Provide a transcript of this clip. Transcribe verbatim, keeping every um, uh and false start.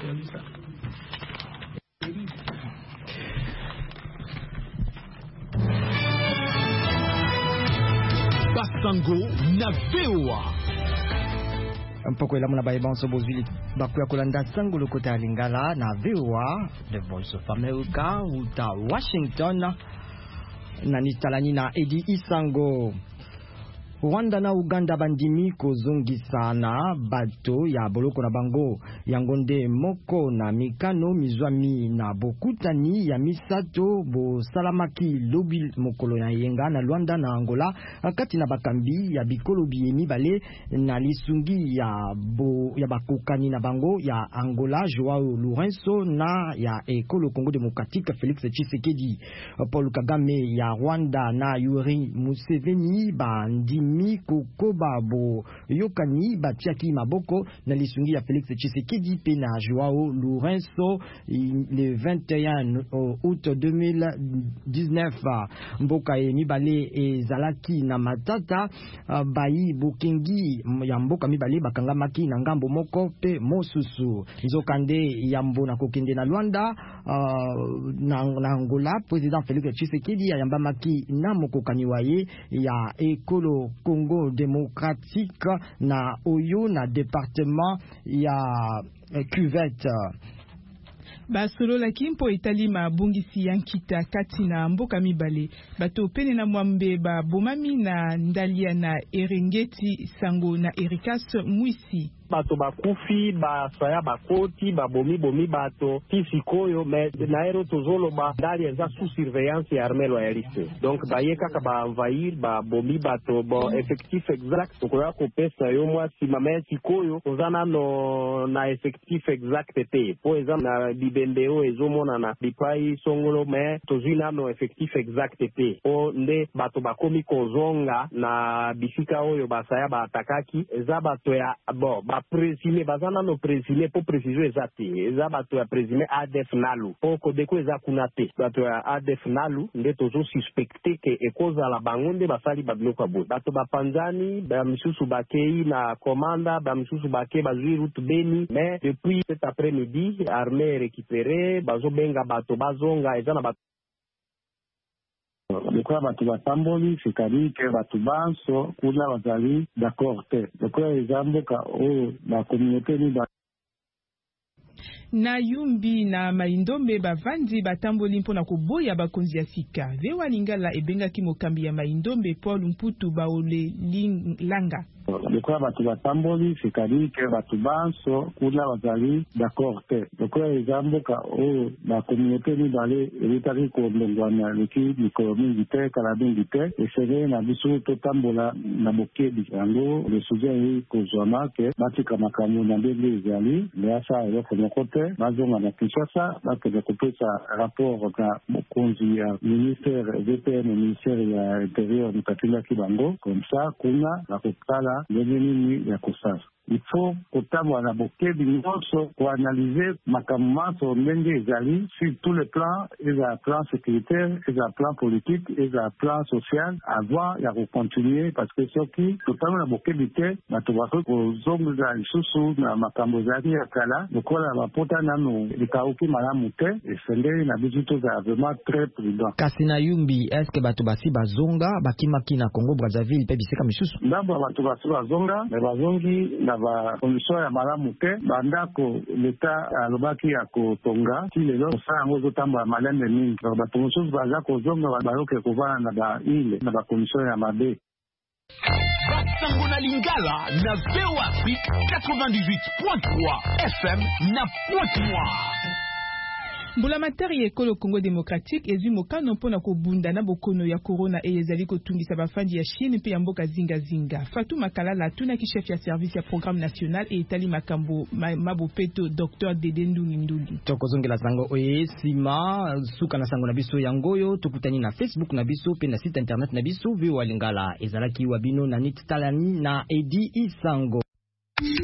Basango na V O A. Mpoko elamu na bayebanso bozili bakuya kolanda sango lokota ya Lingala na V O A, The Voice of America, uta Washington, na nitalani na Edi Isango. Rwanda na Uganda bandimi kozongisana bato ya boloko na bango yangonde moko na mikano mizwami na bokutani ya misato bo salamaki lobi mokolo na yenga na Rwanda na Angola kati na bakambi ya bikolo biemi bale na lisungi ya bo ya bakokani na bango ya Angola Joao Lourenço na ya ekolo Congo Democratique Félix Tshisekedi. Paul Kagame ya Rwanda na Yoweri Museveni bandimi Kokoba bo yokani batiaki maboko na lisungi ya Félix Tshisekedi pe na Joao Lourenço le vingt et un août deux mille dix-neuf. Mboka e mibale ezalaki na matata bayi bokengi ya mboka mibale bakangamaki na ngambo moko pe mosusu. Nzokande yambo na kokende na Rwanda uh, na, na Angola président Félix Tshisekedi ayambamaki na mokokani waye ya ekolo Congo Démocratique na Oyo na département ya Cuvette. Basolo la kimpo itali ma bungisi yankita kati na mboka mibale bato pene na mwambe ba bomami na ndalia na Erengeti Sango na Erikas Mwisi. Bato bakufi basaya bakoti babomi bomi bato tisikoyo me na ero tozolo ba ndali za sous surveillance ya armée loyaliste donc baye kaka ba envahir ba bomi bato bon effectif exact tokoya ko pesa yo mwa sima me sikoyo ozana no na effectif exact te po eza na bibendeo ezomona na bipai songolo me tozina no effectif exact te o nde bato bakomi kozonga na bisika oyo basaya ba atakaki eza bato ya bon ba présumé bazana no présumé pour préciser exacte eza bato ya présumé A D F nalu po kodeko eza kunate bato ya A D F nalu nde tozo suspecté ke ekoza la bangonde basali babiloko abo bato bapanzani ba misusu bakei na komanda ba misusu bakei bazui route Beni mais depuis cet après-midi armée récupérée bazo benga bato bazonga eza na bato Lekola bato batamboli c'est-à-dire que bato banso kuna bazali d'accord te lekola ezamboka o la communauté ni ba na yumbi na maindombe bavandi batamboli mpona koboya bakonzi ya sika. Vewa Lingala ebengaki mokambi ya maindombe Paul Mputu baole langa. Lekola bato batamboli c'est-à-dire que bato banso kuna bazali d'accord te lekola ezamboka o la communauté ni bale elitaki kolongwana leki mikolo mingi te kala mingi te esele na biso totambola na bokebi yango le sujet yi kozwama ke batika makambo na ndenge ezali leasa eloko moko te bazonga na Kinshasa bakende kopesa rapport na mokonzi ya ministère V P N ministère ya intérieur mukatindaki bango comme ça kuna bakokala ndenge nini ya kosasa. Il faut kotambola na bokebi nyonso koanalyser makambo maso ndenge ezali sur tous les plans, eza plan sécuritaire, eza plan politique, eza plan social avant ya kocontinue parce que soki totambola na bokebi te bato bakoki kozonga lisusu na makambo ezali ya kala lokola bapota nano likauki malamu te esengeli na biso tozala vraiment très prudent. Kasi na yumbi eske bato basi bazonga bakimaki na Congo Brazzaville pe bisika misusu ndambo bato basi bazonga me bazongi na ba condition ya malamu te bandako leta alobaki ya kotonga ti lelo osala yango ozotambola malembe mingi bato mosusu baza kozonga bayoke kovana na baile na bacondition ya mabe. Basango na Lingala na V O A quatre-vingt-dix-huit point trois F M na Pointe-Noire. Mbula matari ekolo Congo Démocratique ezwi mokano mpona kobunda na bokono ya corona e ezali kotungisa bafandi ya Chine pe ya mboka zinga zinga. Fatou Makalala tunaki chef ya service ya programme national e etali makambo mabopeto Docteur Dede Nduli Nduli. Tokozongela sango oye sima suka na sango na biso yangoyo tokutani na Facebook na biso pe na site internet na biso V O A Lingala ezalaki wabino na nit talani na Edi Isango.